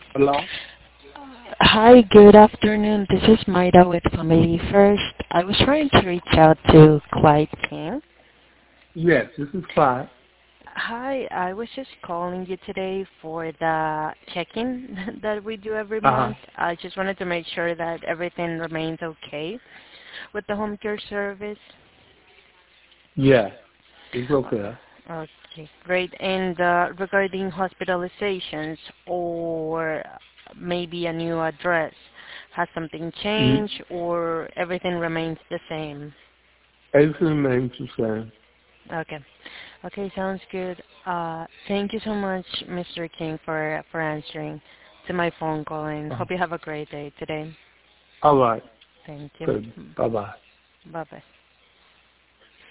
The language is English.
Hello? Hi, good afternoon. This is Maida with Family First. I was trying to reach out to Clyde King. Yes, this is Clyde. Hi, I was just calling you today for the check-in that we do every Uh-huh. month. I just wanted to make sure that everything remains okay with the home care service. Yes, it's okay. Okay, great. And regarding hospitalizations or maybe a new address, has something Mm, changed or everything remains the same? everything remains the same. Okay. Okay, sounds good. Thank you so much, Mr. King, for answering to my phone call, and Uh-huh. hope you have a great day today. All right. Thank you. Good. Bye-bye. Bye-bye.